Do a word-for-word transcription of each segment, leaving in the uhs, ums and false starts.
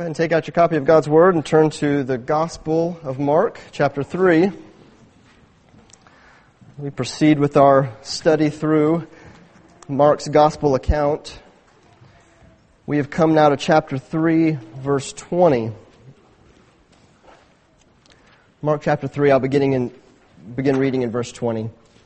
ahead and take out your copy of God's Word and turn to the Gospel of Mark, chapter three. We proceed with our study through Mark's Gospel account. We have come now to chapter three, verse twenty. Mark chapter three, I'll beginning in, begin reading in verse twenty.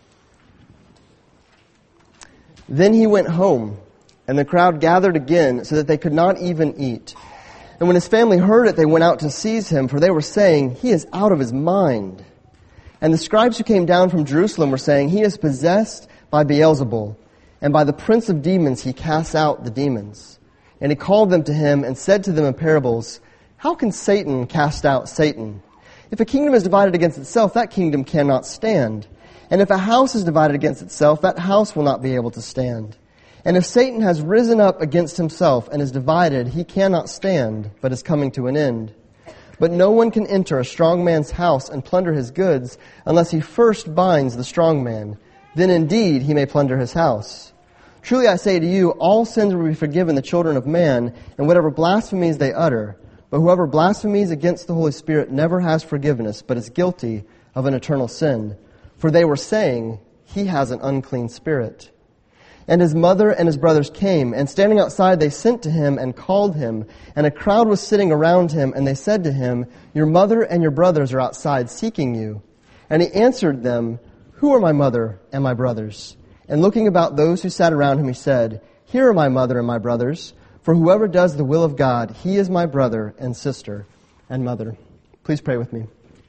Then he went home, and the crowd gathered again so that they could not even eat. And when his family heard it, they went out to seize him, for they were saying, "He is out of his mind." And the scribes who came down from Jerusalem were saying, "He is possessed by Beelzebul, and by the prince of demons he casts out the demons." And he called them to him and said to them in parables, "How can Satan cast out Satan? If a kingdom is divided against itself, that kingdom cannot stand. And if a house is divided against itself, that house will not be able to stand. And if Satan has risen up against himself and is divided, he cannot stand, but is coming to an end. But no one can enter a strong man's house and plunder his goods unless he first binds the strong man. Then indeed he may plunder his house. Truly I say to you, all sins will be forgiven the children of man, and whatever blasphemies they utter. But whoever blasphemies against the Holy Spirit never has forgiveness, but is guilty of an eternal sin. For they were saying, 'He has an unclean spirit.' And his mother and his brothers came, and standing outside they sent to him and called him. And a crowd was sitting around him, and they said to him, 'Your mother and your brothers are outside seeking you.' And he answered them, 'Who are my mother and my brothers?' And looking about those who sat around him, he said, 'Here are my mother and my brothers. For whoever does the will of God, he is my brother and sister and mother.'" Please pray with me.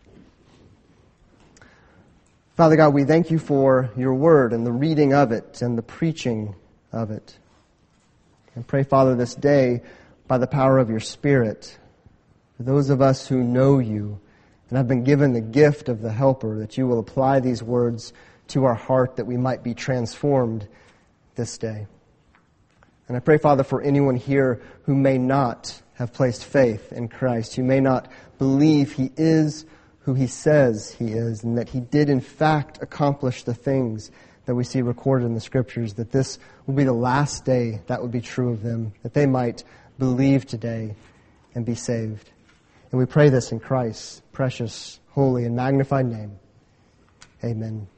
Father God, we thank you for your word and the reading of it and the preaching of it. And pray, Father, this day, by the power of your Spirit, for those of us who know you and have been given the gift of the Helper, that you will apply these words to our heart that we might be transformed this day. And I pray, Father, for anyone here who may not have placed faith in Christ, who may not believe he is who he says he is, and that he did in fact accomplish the things that we see recorded in the Scriptures, that this will be the last day that would be true of them, that they might believe today and be saved. And we pray this in Christ's precious, holy, and magnified name. Amen.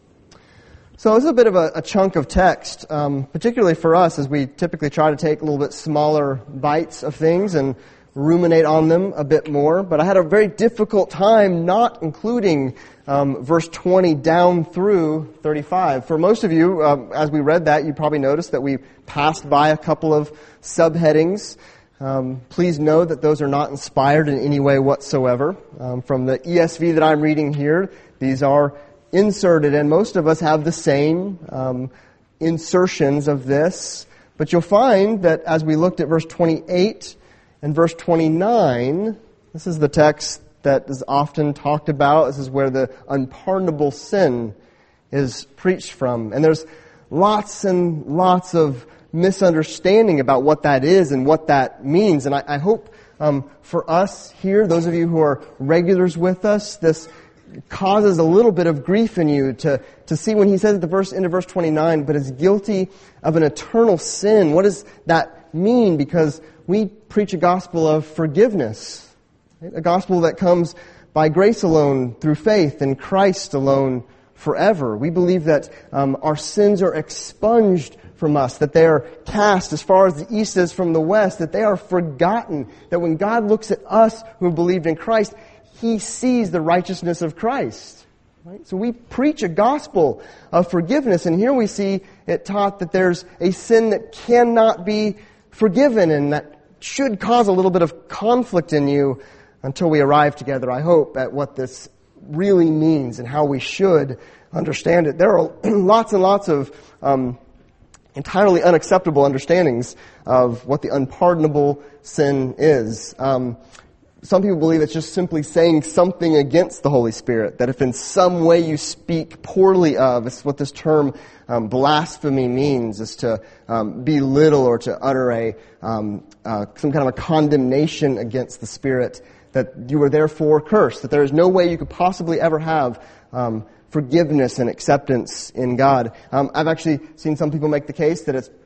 So this is a bit of a, a chunk of text, um, particularly for us, as we typically try to take a little bit smaller bites of things and ruminate on them a bit more. But I had a very difficult time not including um, verse twenty down through thirty-five. For most of you, um, as we read that, you probably noticed that we passed by a couple of subheadings. Um, please know that those are not inspired in any way whatsoever. Um, from the E S V that I'm reading here, these are inserted, and most of us have the same um, insertions of this. But you'll find that as we looked at verse twenty-eight and verse twenty-nine, this is the text that is often talked about. This is where the unpardonable sin is preached from. And there's lots and lots of misunderstanding about what that is and what that means. And I, I hope um, for us here, those of you who are regulars with us, this causes a little bit of grief in you to, to see when he says at the verse, into verse twenty-nine, "but is guilty of an eternal sin." What does that mean? Because we preach a gospel of forgiveness, right? A gospel that comes by grace alone, through faith in Christ alone, forever. We believe that um, our sins are expunged from us, that they are cast as far as the east is from the west, that they are forgotten, that when God looks at us who have believed in Christ, He sees the righteousness of Christ. Right? So we preach a gospel of forgiveness, and here we see it taught that there's a sin that cannot be forgiven, and that should cause a little bit of conflict in you until we arrive together, I hope, at what this really means and how we should understand it. There are lots and lots of um, entirely unacceptable understandings of what the unpardonable sin is. Um, Some people believe it's just simply saying something against the Holy Spirit, that if in some way you speak poorly of, it's what this term um, blasphemy means, is to um, belittle or to utter a um, uh, some kind of a condemnation against the Spirit, that you are therefore cursed, that there is no way you could possibly ever have um, forgiveness and acceptance in God. Um, I've actually seen some people make the case that it's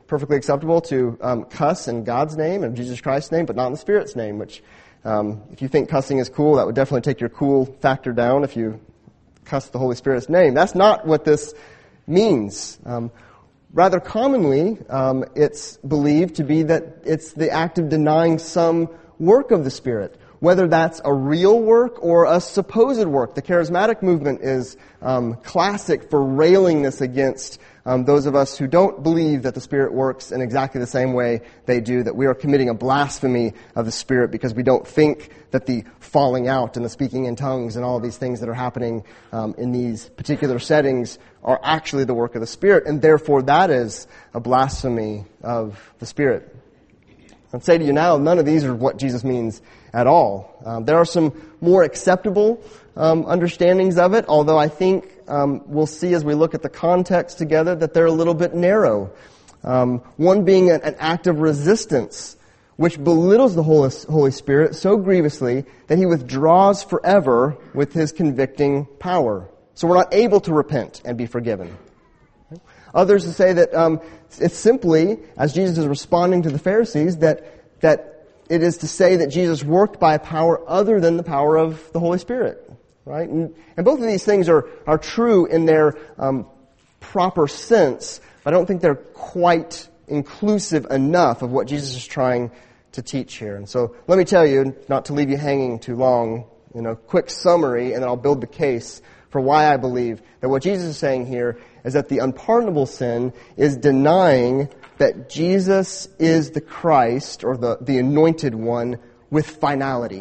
perfectly acceptable to um, cuss in God's name and Jesus Christ's name, but not in the Spirit's name, which um, if you think cussing is cool, that would definitely take your cool factor down if you cuss the Holy Spirit's name. That's not what this means. Um, rather commonly, um, it's believed to be that it's the act of denying some work of the Spirit, whether that's a real work or a supposed work. The charismatic movement is um, classic for railing this against um, those of us who don't believe that the Spirit works in exactly the same way they do, that we are committing a blasphemy of the Spirit because we don't think that the falling out and the speaking in tongues and all of these things that are happening um, in these particular settings are actually the work of the Spirit, and therefore that is a blasphemy of the Spirit. I'd say to you now, none of these are what Jesus means at all. Um, there are some more acceptable um, understandings of it, although I think um, we'll see as we look at the context together that they're a little bit narrow. Um, one being an, an act of resistance, which belittles the Holy, Holy Spirit so grievously that He withdraws forever with His convicting power. So we're not able to repent and be forgiven. Others to say that um, it's simply, as Jesus is responding to the Pharisees, that that it is to say that Jesus worked by a power other than the power of the Holy Spirit, right? And, and both of these things are are true in their um, proper sense, but I don't think they're quite inclusive enough of what Jesus is trying to teach here. And so let me tell you, not to leave you hanging too long, you know, quick summary, and then I'll build the case for why I believe that what Jesus is saying here is that the unpardonable sin is denying that Jesus is the Christ, or the, the anointed one, with finality.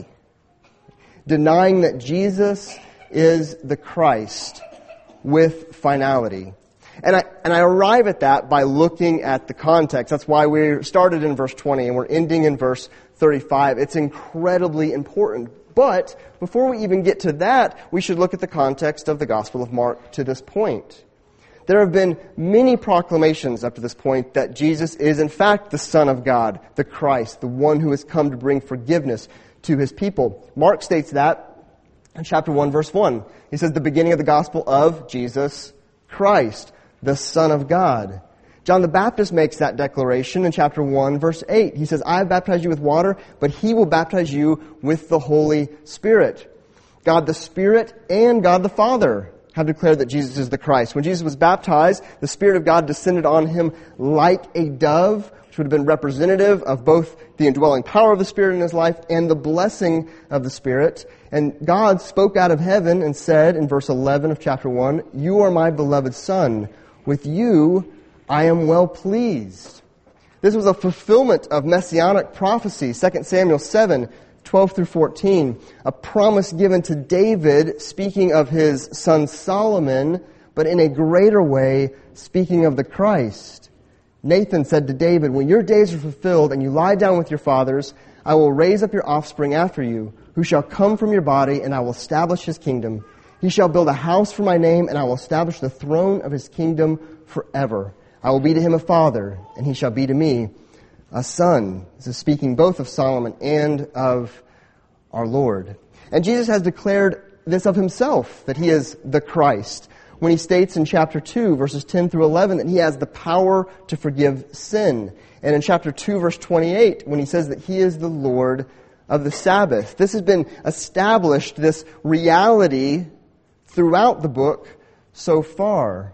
Denying that Jesus is the Christ with finality. And I, and I arrive at that by looking at the context. That's why we started in verse twenty and we're ending in verse thirty-five. It's incredibly important. But before we even get to that, we should look at the context of the Gospel of Mark to this point. There have been many proclamations up to this point that Jesus is in fact the Son of God, the Christ, the one who has come to bring forgiveness to His people. Mark states that in chapter one, verse one. He says, the beginning of the Gospel of Jesus Christ, the Son of God. John the Baptist makes that declaration in chapter one, verse eight. He says, I have baptized you with water, but He will baptize you with the Holy Spirit. God the Spirit and God the Father have declared that Jesus is the Christ. When Jesus was baptized, the Spirit of God descended on Him like a dove, which would have been representative of both the indwelling power of the Spirit in His life and the blessing of the Spirit. And God spoke out of heaven and said in verse eleven of chapter one, you are my beloved Son. With you I am well pleased. This was a fulfillment of messianic prophecy, Second Samuel seven, twelve through fourteen, a promise given to David, speaking of his son Solomon, but in a greater way, speaking of the Christ. Nathan said to David, when your days are fulfilled and you lie down with your fathers, I will raise up your offspring after you, who shall come from your body, and I will establish his kingdom. He shall build a house for my name, and I will establish the throne of his kingdom forever. I will be to him a father, and he shall be to me a son. This is speaking both of Solomon and of our Lord. And Jesus has declared this of himself, that he is the Christ, when he states in chapter two, verses ten through eleven, that he has the power to forgive sin. And in chapter two, verse twenty-eight, when he says that he is the Lord of the Sabbath. This has been established, this reality, throughout the book so far.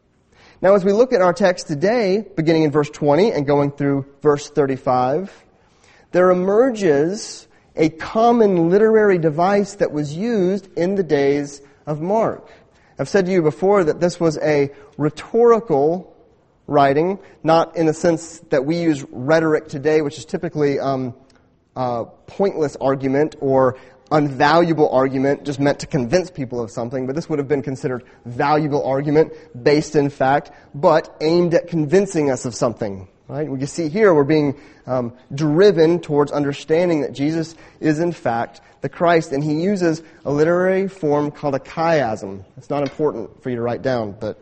Now, as we look at our text today, beginning in verse twenty and going through verse thirty-five, there emerges a common literary device that was used in the days of Mark. I've said to you before that this was a rhetorical writing, not in the sense that we use rhetoric today, which is typically um, uh, pointless argument or unvaluable argument just meant to convince people of something, but this would have been considered valuable argument based in fact, but aimed at convincing us of something. Right? We can see here we're being um, driven towards understanding that Jesus is in fact the Christ, and he uses a literary form called a chiasm. It's not important for you to write down, but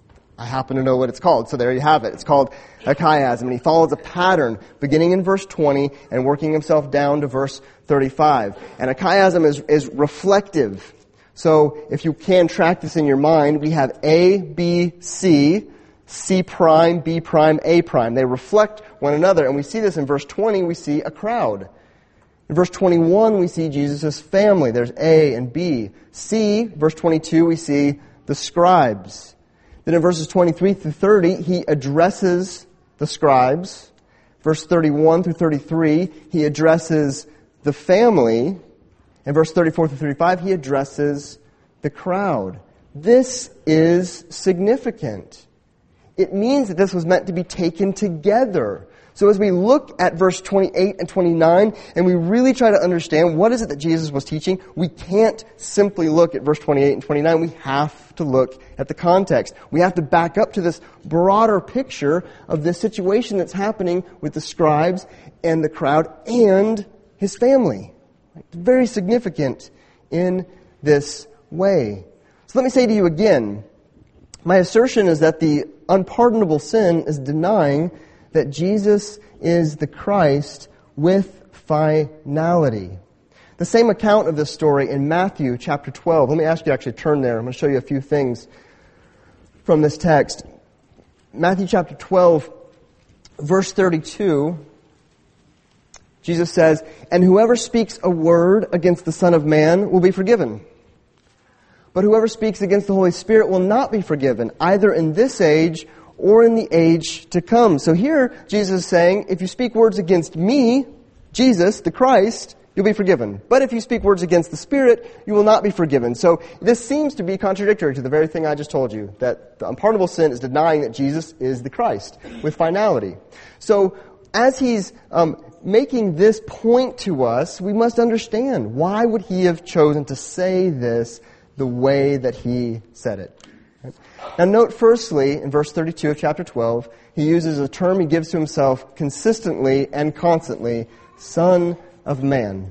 I happen to know what it's called, so there you have it. It's called a chiasm, and he follows a pattern beginning in verse twenty and working himself down to verse thirty-five. And a chiasm is, is reflective. So if you can track this in your mind, we have A, B, C, C prime, B prime, A prime. They reflect one another. And we see this in verse twenty, we see a crowd. In verse twenty-one, we see Jesus' family. There's A and B. C, verse twenty-two, we see the scribes. Then in verses twenty-three through thirty, he addresses the scribes. Verse thirty-one through thirty-three, he addresses the family. And verse thirty-four through thirty-five, he addresses the crowd. This is significant. It means that this was meant to be taken together. So as we look at verse twenty-eight and twenty-nine, and we really try to understand what is it that Jesus was teaching, we can't simply look at verse twenty-eight and twenty-nine. We have to look at the context. We have to back up to this broader picture of this situation that's happening with the scribes and the crowd and his family. It's very significant in this way. So let me say to you again, my assertion is that the unpardonable sin is denying that Jesus is the Christ with finality. The same account of this story in Matthew chapter twelve. Let me ask you to actually turn there. I'm going to show you a few things from this text. Matthew chapter twelve, verse thirty-two. Jesus says, "And whoever speaks a word against the Son of Man will be forgiven. But whoever speaks against the Holy Spirit will not be forgiven, either in this age or in the age to come." So here, Jesus is saying, if you speak words against me, Jesus, the Christ, you'll be forgiven. But if you speak words against the Spirit, you will not be forgiven. So this seems to be contradictory to the very thing I just told you, that the unpardonable sin is denying that Jesus is the Christ with finality. So as he's um, making this point to us, we must understand, why would he have chosen to say this the way that he said it? Now note firstly, in verse thirty-two of chapter twelve, he uses a term he gives to himself consistently and constantly, Son of Man.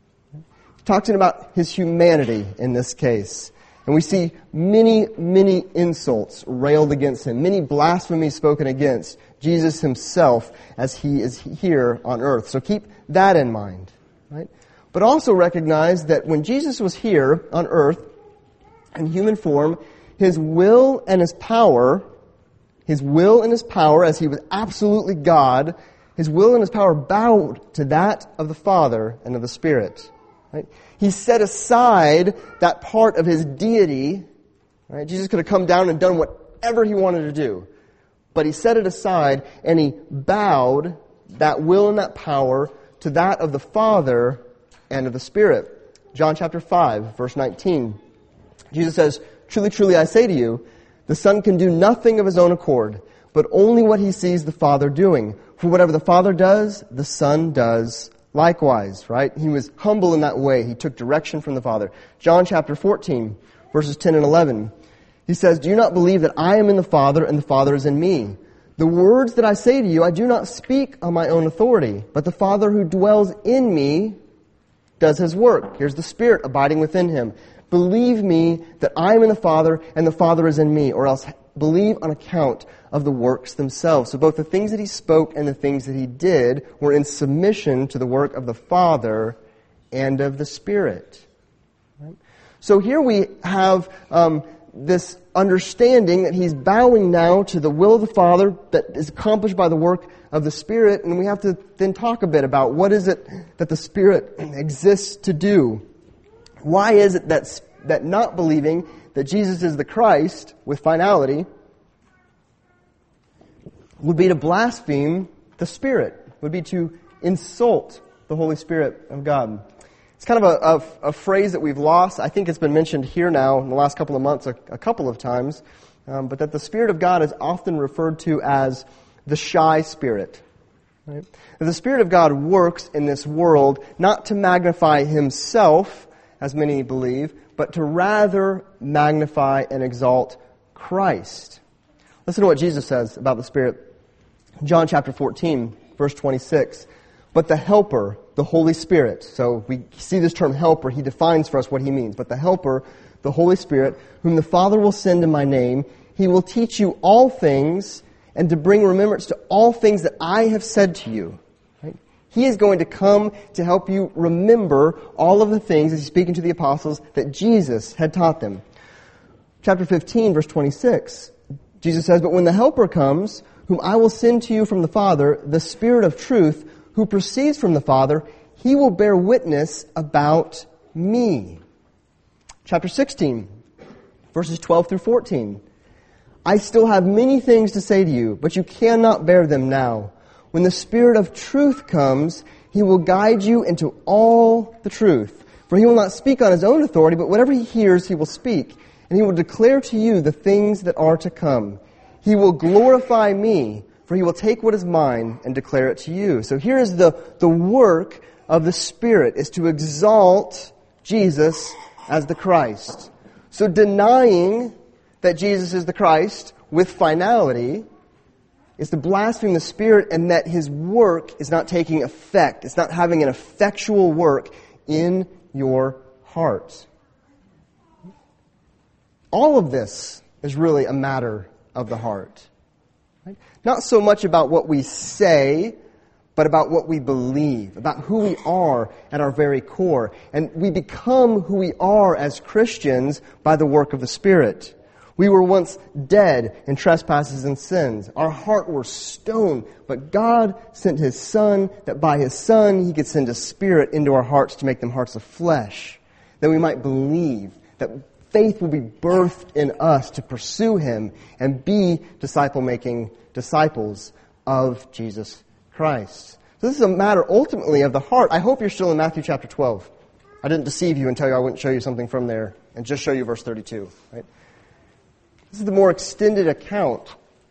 He talks about his humanity in this case. And we see many, many insults railed against him, many blasphemies spoken against Jesus himself as he is here on earth. So keep that in mind, right? But also recognize that when Jesus was here on earth in human form, his will and his power, his will and his power, as he was absolutely God, his will and his power bowed to that of the Father and of the Spirit. Right? He set aside that part of his deity. Right? Jesus could have come down and done whatever he wanted to do. But he set it aside and he bowed that will and that power to that of the Father and of the Spirit. John chapter five, verse nineteen. Jesus says, "Truly, truly, I say to you, the Son can do nothing of his own accord, but only what he sees the Father doing. For whatever the Father does, the Son does likewise." Right? He was humble in that way. He took direction from the Father. John chapter fourteen, verses ten and eleven. He says, "Do you not believe that I am in the Father and the Father is in me? The words that I say to you, I do not speak on my own authority, but the Father who dwells in me does his work." Here's the Spirit abiding within him. "Believe me that I am in the Father and the Father is in me, or else believe on account of the works themselves." So both the things that he spoke and the things that he did were in submission to the work of the Father and of the Spirit. Right? So here we have um, this understanding that he's bowing now to the will of the Father that is accomplished by the work of the Spirit, and we have to then talk a bit about what is it that the Spirit exists to do. Why is it that, that not believing that Jesus is the Christ with finality would be to blaspheme the Spirit, would be to insult the Holy Spirit of God? It's kind of a, a, a phrase that we've lost. I think it's been mentioned here now in the last couple of months a, a couple of times, um, but that the Spirit of God is often referred to as the shy spirit. Right? The Spirit of God works in this world not to magnify himself, as many believe, but to rather magnify and exalt Christ. Listen to what Jesus says about the Spirit. John chapter fourteen, verse twenty-six. "But the Helper, the Holy Spirit," so we see this term helper, he defines for us what he means. "But the Helper, the Holy Spirit, whom the Father will send in my name, he will teach you all things and to bring remembrance to all things that I have said to you." Right? He is going to come to help you remember all of the things, as he's speaking to the apostles, that Jesus had taught them. Chapter fifteen, verse twenty-six. Jesus says, "But when the Helper comes, whom I will send to you from the Father, the Spirit of truth, who proceeds from the Father, He will bear witness about me." Chapter sixteen, verses twelve through fourteen. "I still have many things to say to you, but you cannot bear them now. When the Spirit of truth comes, He will guide you into all the truth. For He will not speak on His own authority, but whatever He hears, He will speak. And He will declare to you the things that are to come. He will glorify me, for He will take what is mine and declare it to you." So here is the, the work of the Spirit, is to exalt Jesus as the Christ. So denying that Jesus is the Christ with finality is to blaspheme the Spirit, and that His work is not taking effect. It's not having an effectual work in your heart. All of this is really a matter of the heart. Right? Not so much about what we say, but about what we believe, about who we are at our very core. And we become who we are as Christians by the work of the Spirit. We were once dead in trespasses and sins. Our heart were stone, but God sent His Son, that by His Son He could send a Spirit into our hearts to make them hearts of flesh, that we might believe, that faith will be birthed in us to pursue Him and be disciple-making disciples of Jesus Christ. So this is a matter ultimately of the heart. I hope you're still in Matthew chapter twelve. I didn't deceive you and tell you I wouldn't show you something from there and just show you verse thirty-two, right? This is the more extended account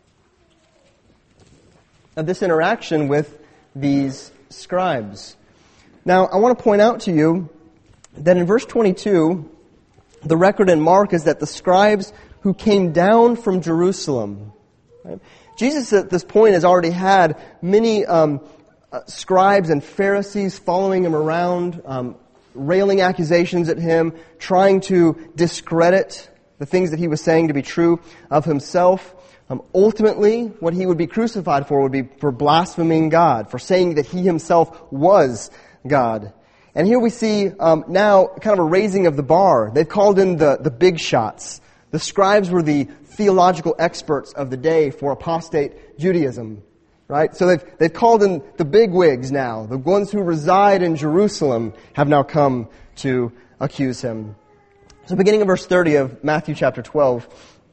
of this interaction with these scribes. Now, I want to point out to you that in verse twenty-two, the record in Mark is that the scribes who came down from Jerusalem. Right? Jesus at this point has already had many um, uh, scribes and Pharisees following Him around, um, railing accusations at Him, trying to discredit the things that He was saying to be true of Himself. Um, ultimately, what He would be crucified for would be for blaspheming God, for saying that He Himself was God. And here we see um, now kind of a raising of the bar. They've called in the, the big shots. The scribes were the theological experts of the day for apostate Judaism, right? So they've, they've called in the big wigs now. The ones who reside in Jerusalem have now come to accuse Him. So beginning in verse thirty of Matthew chapter twelve,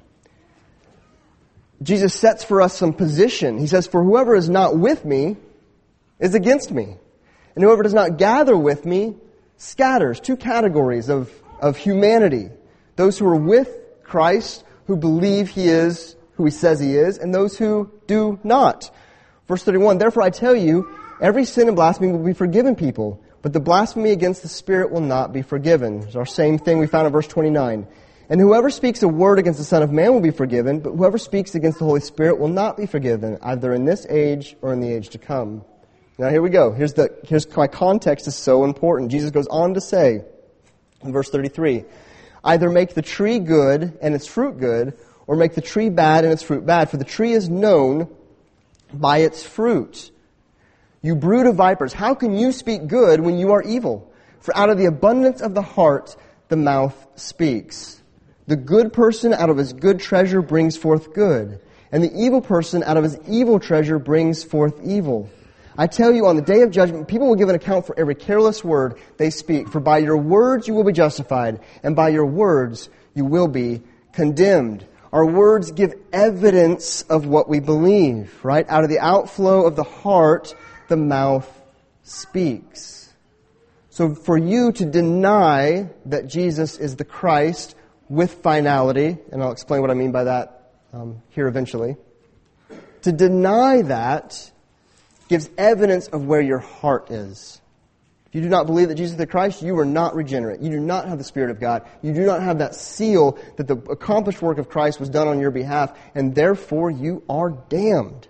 Jesus sets for us some position. He says, "For whoever is not with me is against me, and whoever does not gather with me scatters." Two categories of, of humanity. Those who are with Christ, who believe He is who He says He is, and those who do not. Verse thirty-one, "Therefore I tell you, every sin and blasphemy will be forgiven people, but the blasphemy against the Spirit will not be forgiven." It's our same thing we found in verse twenty-nine. "And whoever speaks a word against the Son of Man will be forgiven, but whoever speaks against the Holy Spirit will not be forgiven, either in this age or in the age to come." Now here we go. Here's the here's why context is so important. Jesus goes on to say in verse thirty-three, "Either make the tree good and its fruit good, or make the tree bad and its fruit bad, for the tree is known by its fruit. You brood of vipers, how can you speak good when you are evil? For out of the abundance of the heart, the mouth speaks. The good person out of his good treasure brings forth good, and the evil person out of his evil treasure brings forth evil. I tell you, on the day of judgment, people will give an account for every careless word they speak. For by your words you will be justified, and by your words you will be condemned." Our words give evidence of what we believe, right? Out of the outflow of the heart, the mouth speaks. So for you to deny that Jesus is the Christ with finality, and I'll explain what I mean by that um, here eventually, to deny that gives evidence of where your heart is. If you do not believe that Jesus is the Christ, you are not regenerate. You do not have the Spirit of God. You do not have that seal that the accomplished work of Christ was done on your behalf, and therefore you are damned.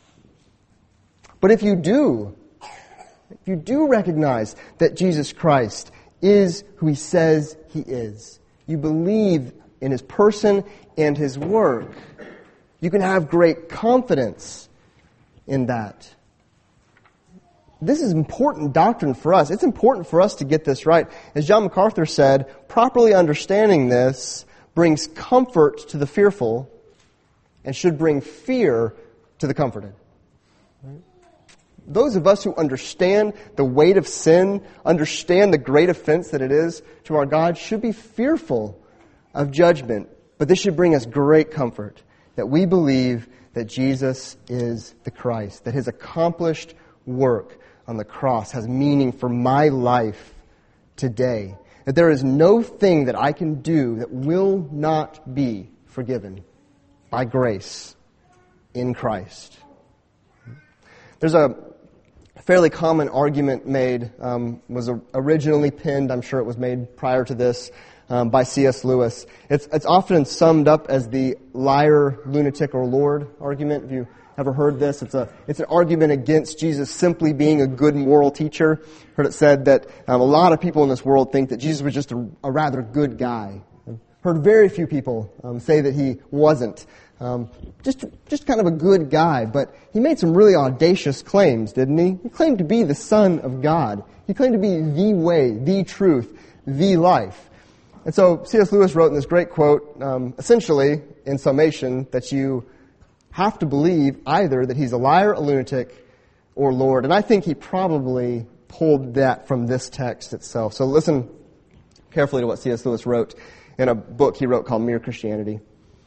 But if you do, if you do recognize that Jesus Christ is who He says He is, you believe in His person and His work, you can have great confidence in that. This is important doctrine for us. It's important for us to get this right. As John MacArthur said, properly understanding this brings comfort to the fearful and should bring fear to the comforted. Right? Those of us who understand the weight of sin, understand the great offense that it is to our God, should be fearful of judgment. But this should bring us great comfort that we believe that Jesus is the Christ, that His accomplished work on the cross has meaning for my life today. That there is no thing that I can do that will not be forgiven by grace in Christ. There's a fairly common argument made, um, was originally penned, I'm sure it was made prior to this, um, by C S Lewis. It's, it's often summed up as the liar, lunatic, or Lord argument. Have you ever heard this? It's a it's an argument against Jesus simply being a good moral teacher. Heard it said that um, a lot of people in this world think that Jesus was just a, a rather good guy. I've heard very few people um, say that He wasn't. Um, just just kind of a good guy, but He made some really audacious claims, didn't He? He claimed to be the Son of God. He claimed to be the way, the truth, the life. And so C S Lewis wrote in this great quote, um, essentially, in summation, that you have to believe either that He's a liar, a lunatic, or Lord. And I think he probably pulled that from this text itself. So listen carefully to what C S Lewis wrote in a book he wrote called Mere Christianity.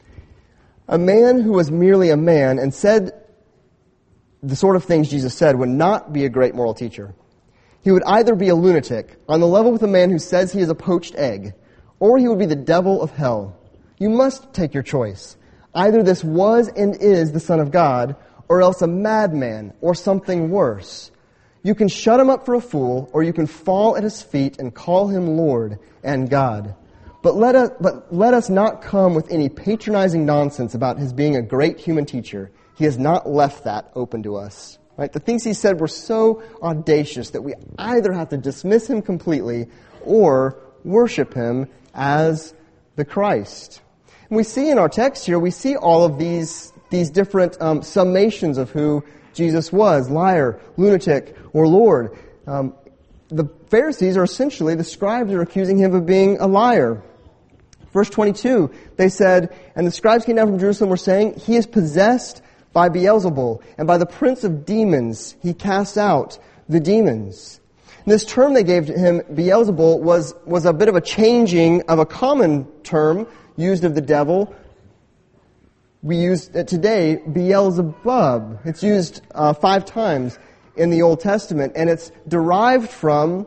A man who was merely a man and said the sort of things Jesus said would not be a great moral teacher. He would either be a lunatic, on the level with a man who says he is a poached egg, or he would be the devil of hell. You must take your choice. Either this was and is the Son of God, or else a madman, or something worse. You can shut Him up for a fool, or you can fall at His feet and call Him Lord and God. But let us, but let us not come with any patronizing nonsense about His being a great human teacher. He has not left that open to us. Right? The things He said were so audacious that we either have to dismiss Him completely or worship Him as the Christ. And we see in our text here, we see all of these, these different um, summations of who Jesus was, liar, lunatic, or Lord. Um, the Pharisees are essentially, the scribes are accusing Him of being a liar. Verse twenty-two, they said, and the scribes came down from Jerusalem were saying, He is possessed by Beelzebul, and by the prince of demons He casts out the demons. And this term they gave to Him, Beelzebul, was, was a bit of a changing of a common term used of the devil. We use it today, Beelzebub. It's used uh, five times in the Old Testament, and it's derived from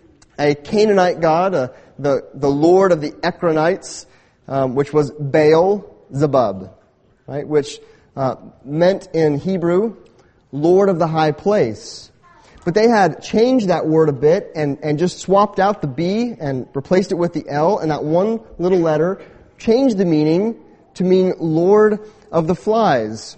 a Canaanite god, a the, the lord of the Ekronites, um, which was Baal-zebub, right? Which uh, meant in Hebrew, Lord of the high place. But they had changed that word a bit and, and just swapped out the B and replaced it with the L, and that one little letter changed the meaning to mean Lord of the flies.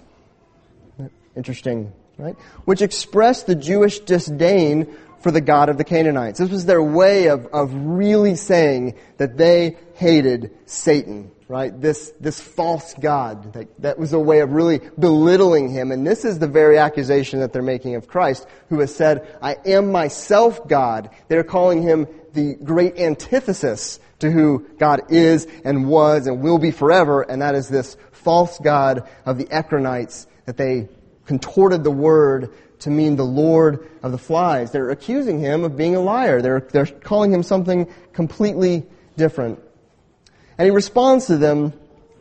Interesting, right? Which expressed the Jewish disdain for the God of the Canaanites. This was their way of, of really saying that they hated Satan, right? This, this false God. That, that was a way of really belittling Him. And this is the very accusation that they're making of Christ, who has said, I am myself God. They're calling Him the great antithesis to who God is and was and will be forever. And that is this false God of the Ekronites that they contorted the word to mean the Lord of the flies. They're accusing Him of being a liar. They're, they're calling Him something completely different. And He responds to them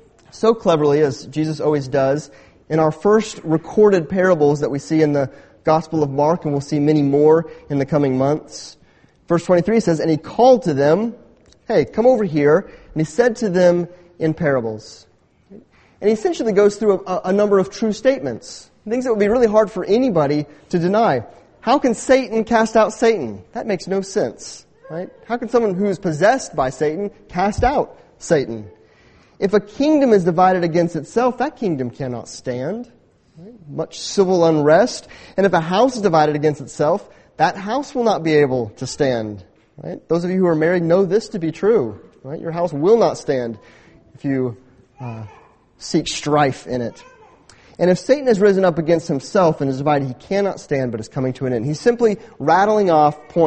so cleverly, as Jesus always does, in our first recorded parables that we see in the Gospel of Mark, and we'll see many more in the coming months. Verse twenty-three says, and He called to them, hey, come over here, and He said to them in parables. And He essentially goes through a, a number of true statements. Things that would be really hard for anybody to deny. How can Satan cast out Satan? That makes no sense, right? How can someone who is possessed by Satan cast out Satan? If a kingdom is divided against itself, that kingdom cannot stand. Right? Much civil unrest. And if a house is divided against itself, that house will not be able to stand. Right? Those of you who are married know this to be true. Right? Your house will not stand if you uh, seek strife in it. And if Satan has risen up against himself and is divided, he cannot stand but is coming to an end. He's simply rattling off points.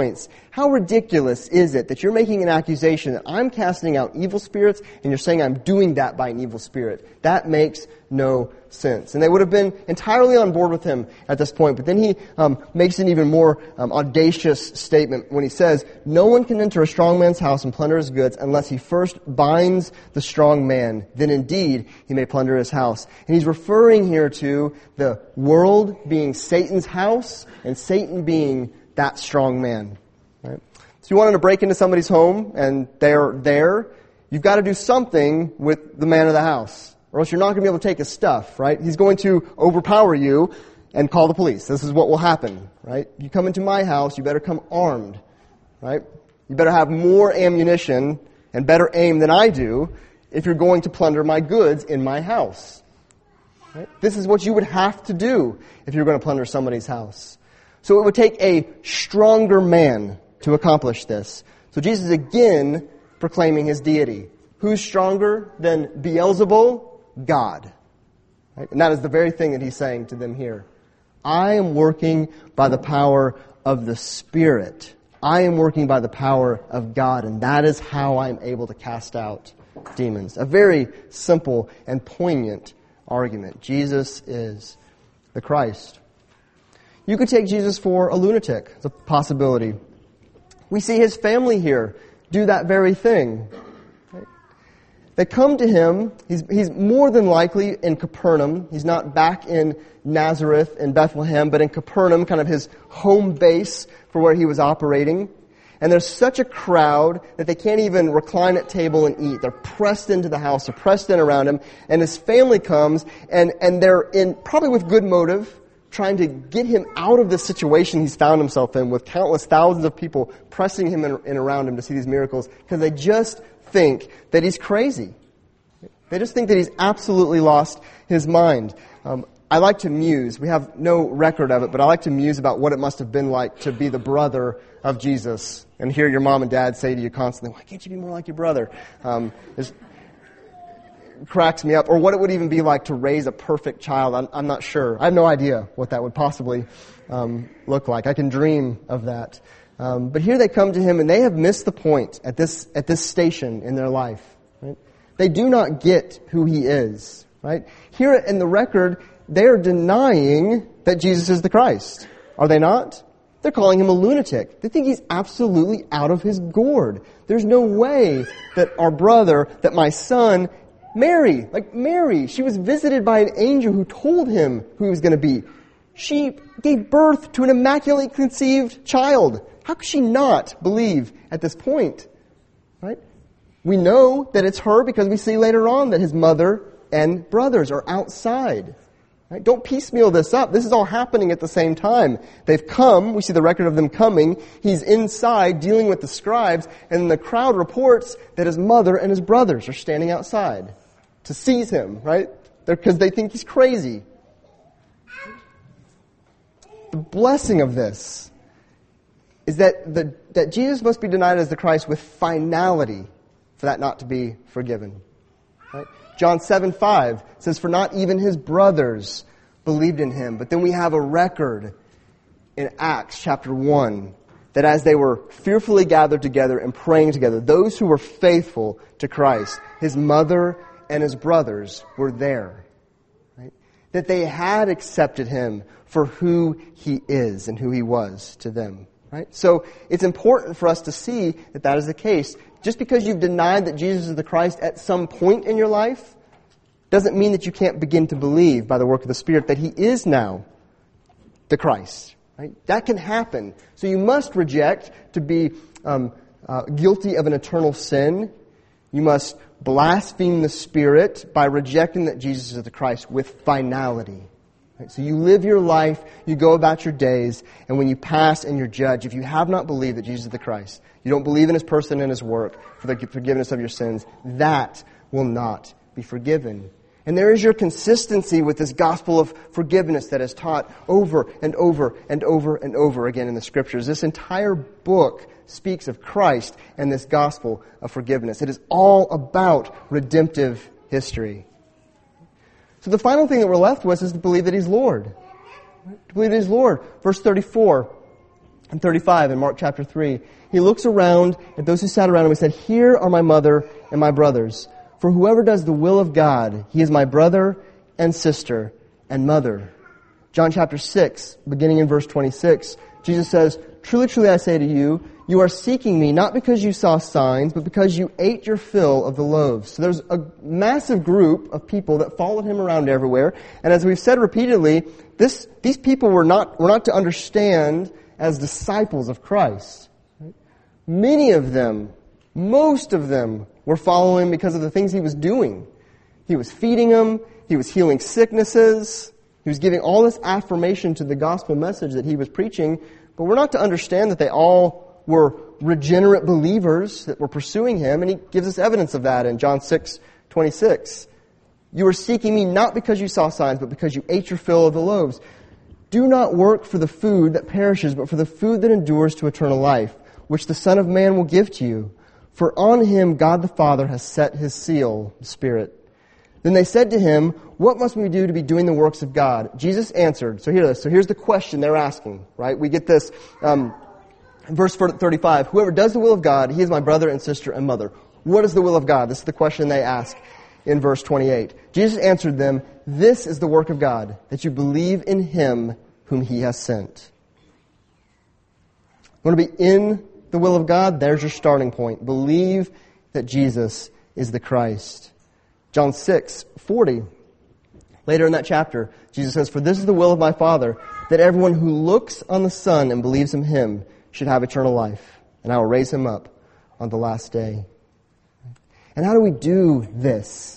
How ridiculous is it that you're making an accusation that I'm casting out evil spirits and you're saying I'm doing that by an evil spirit? That makes no sense. And they would have been entirely on board with him at this point. But then he um, makes an even more um, audacious statement when he says, no one can enter a strong man's house and plunder his goods unless he first binds the strong man. Then indeed he may plunder his house. And he's referring here to the world being Satan's house and Satan being that strong man. Right? So you wanted to break into somebody's home and they're there, you've got to do something with the man of the house, or else you're not going to be able to take his stuff, right? He's going to overpower you and call the police. This is what will happen, right? You come into my house, you better come armed, right? You better have more ammunition and better aim than I do if you're going to plunder my goods in my house. Right? This is what you would have to do if you're going to plunder somebody's house. So it would take a stronger man to accomplish this. So Jesus is again proclaiming his deity. Who's stronger than Beelzebul? God. Right? And that is the very thing that he's saying to them here. I am working by the power of the Spirit. I am working by the power of God, and that is how I'm able to cast out demons. A very simple and poignant argument. Jesus is the Christ. You could take Jesus for a lunatic. It's a possibility. We see his family here do that very thing. Right? They come to him. He's, he's more than likely in Capernaum. He's not back in Nazareth in Bethlehem, but in Capernaum, kind of his home base for where he was operating. And there's such a crowd that they can't even recline at table and eat. They're pressed into the house. They're pressed in around him. And his family comes, and, and they're in, probably with good motive, trying to get him out of the situation he's found himself in with countless thousands of people pressing him in, in around him to see these miracles, because they just think that he's crazy. They just think that he's absolutely lost his mind. Um, I like to muse. We have no record of it, but I like to muse about what it must have been like to be the brother of Jesus and hear your mom and dad say to you constantly, why can't you be more like your brother? Um, it's, cracks me up. Or what it would even be like to raise a perfect child. I'm, I'm not sure. I have no idea what that would possibly um, look like. I can dream of that. Um, but here they come to him, and they have missed the point at this at this station in their life. Right? They do not get who he is. Right? Here in the record, they are denying that Jesus is the Christ. Are they not? They're calling him a lunatic. They think he's absolutely out of his gourd. There's no way that our brother, that my son, Mary, like Mary, she was visited by an angel who told him who he was going to be. She gave birth to an immaculately conceived child. How could she not believe at this point? Right? We know that it's her because we see later on that his mother and brothers are outside. Right? Don't piecemeal this up. This is all happening at the same time. They've come. We see the record of them coming. He's inside dealing with the scribes, and the crowd reports that his mother and his brothers are standing outside to seize him, right? Because they think he's crazy. The blessing of this is that the, that Jesus must be denied as the Christ with finality for that not to be forgiven. Right? John seven five says, for not even his brothers believed in him. But then we have a record in Acts chapter one that as they were fearfully gathered together and praying together, those who were faithful to Christ, his mother and his brothers were there. Right? That they had accepted him for who he is and who he was to them. Right? So it's important for us to see that that is the case. Just because you've denied that Jesus is the Christ at some point in your life doesn't mean that you can't begin to believe by the work of the Spirit that he is now the Christ. Right? That can happen. So you must reject to be um, uh, guilty of an eternal sin. You must blaspheme the Spirit by rejecting that Jesus is the Christ with finality. Right? So you live your life, you go about your days, and when you pass and you're judged, if you have not believed that Jesus is the Christ, you don't believe in his person and his work for the forgiveness of your sins, that will not be forgiven. And there is your consistency with this gospel of forgiveness that is taught over and over and over and over again in the Scriptures. This entire book speaks of Christ and this gospel of forgiveness. It is all about redemptive history. So the final thing that we're left with is to believe that he's Lord. To believe that he's Lord. Verse thirty-four. And thirty-five in Mark chapter three, he looks around at those who sat around him and said, "Here are my mother and my brothers. For whoever does the will of God, he is my brother and sister and mother." John chapter six, beginning in verse twenty-six, Jesus says, "Truly, truly, I say to you, you are seeking me not because you saw signs, but because you ate your fill of the loaves." So there's a massive group of people that followed him around everywhere. And as we've said repeatedly, this, these people were not, were not to understand as disciples of Christ. Right? Many of them, most of them, were following because of the things he was doing. He was feeding them. He was healing sicknesses. He was giving all this affirmation to the gospel message that he was preaching. But we're not to understand that they all were regenerate believers that were pursuing him. And he gives us evidence of that in John six twenty-six. "You are seeking me not because you saw signs, but because you ate your fill of the loaves. Do not work for the food that perishes, but for the food that endures to eternal life, which the Son of Man will give to you. For on him God the Father has set his seal," the Spirit. "Then they said to him, 'What must we do to be doing the works of God?' Jesus answered." So here, so here's the question they're asking, right? We get this, um, verse thirty-five. "Whoever does the will of God, he is my brother and sister and mother." What is the will of God? This is the question they ask in verse twenty-eight. Jesus answered them, "This is the work of God, that you believe in him whom he has sent." You want to be in the will of God? There's your starting point. Believe that Jesus is the Christ. John six forty. Later in that chapter, Jesus says, "For this is the will of my Father, that everyone who looks on the Son and believes in him should have eternal life, and I will raise him up on the last day." And how do we do this?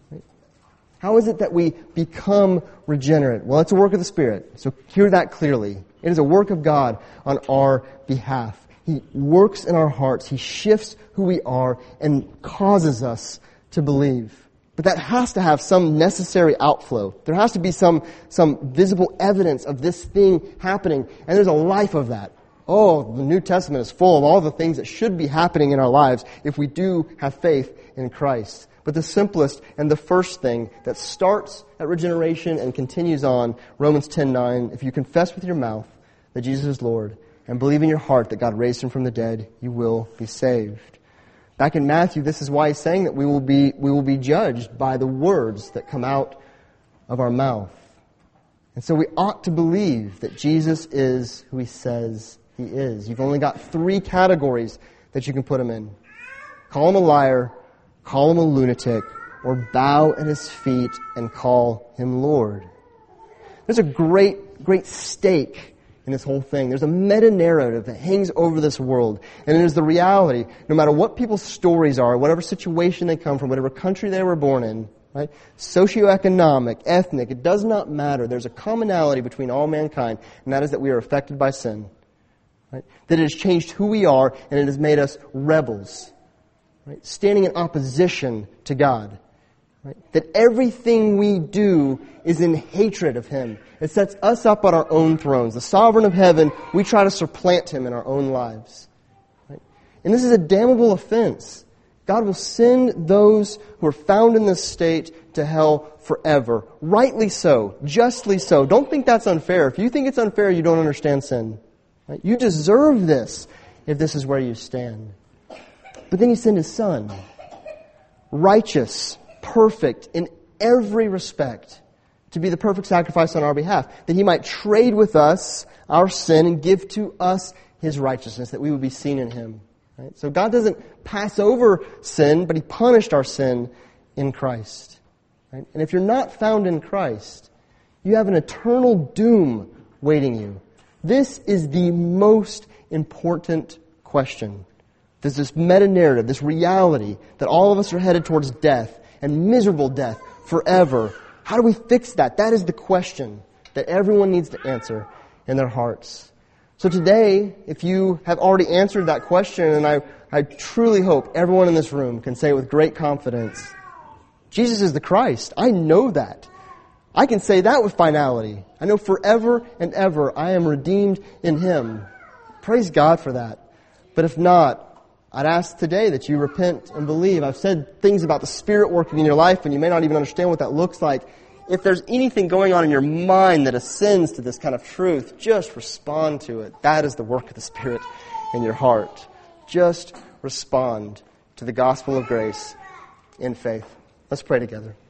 How is it that we become regenerate? Well, it's a work of the Spirit. So hear that clearly. It is a work of God on our behalf. He works in our hearts. He shifts who we are and causes us to believe. But that has to have some necessary outflow. There has to be some, some visible evidence of this thing happening. And there's a life of that. Oh, the New Testament is full of all the things that should be happening in our lives if we do have faith in Christ. But the simplest and the first thing that starts at regeneration and continues on, Romans ten nine, if you confess with your mouth that Jesus is Lord and believe in your heart that God raised him from the dead, you will be saved. Back in Matthew, this is why he's saying that we will be, we will be judged by the words that come out of our mouth. And so we ought to believe that Jesus is who he says he is. You've only got three categories that you can put him in. Call him a liar, call him a lunatic, or bow at his feet and call him Lord. There's a great, great stake in this whole thing. There's a meta-narrative that hangs over this world. And it is the reality, no matter what people's stories are, whatever situation they come from, whatever country they were born in, right? Socioeconomic, ethnic, it does not matter. There's a commonality between all mankind, and that is that we are affected by sin. Right? That it has changed who we are, and it has made us rebels. Right? Standing in opposition to God. Right? That everything we do is in hatred of him. It sets us up on our own thrones. The sovereign of heaven, we try to supplant him in our own lives. Right? And this is a damnable offense. God will send those who are found in this state to hell forever. Rightly so. Justly so. Don't think that's unfair. If you think it's unfair, you don't understand sin. Right? You deserve this if this is where you stand. But then he sent his Son. Righteous. Perfect in every respect, to be the perfect sacrifice on our behalf, that he might trade with us our sin and give to us his righteousness, that we would be seen in him. Right? So God doesn't pass over sin, but he punished our sin in Christ. Right? And if you're not found in Christ, you have an eternal doom waiting you. This is the most important question. There's this meta-narrative, this reality that all of us are headed towards death, and miserable death forever. How do we fix that? That is the question that everyone needs to answer in their hearts. So today, if you have already answered that question, and I, I truly hope everyone in this room can say with great confidence, Jesus is the Christ. I know that. I can say that with finality. I know forever and ever I am redeemed in him. Praise God for that. But if not, I'd ask today that you repent and believe. I've said things about the Spirit working in your life, and you may not even understand what that looks like. if there's anything going on in your mind that ascends to this kind of truth, just respond to it. That is the work of the Spirit in your heart. Just respond to the gospel of grace in faith. Let's pray together.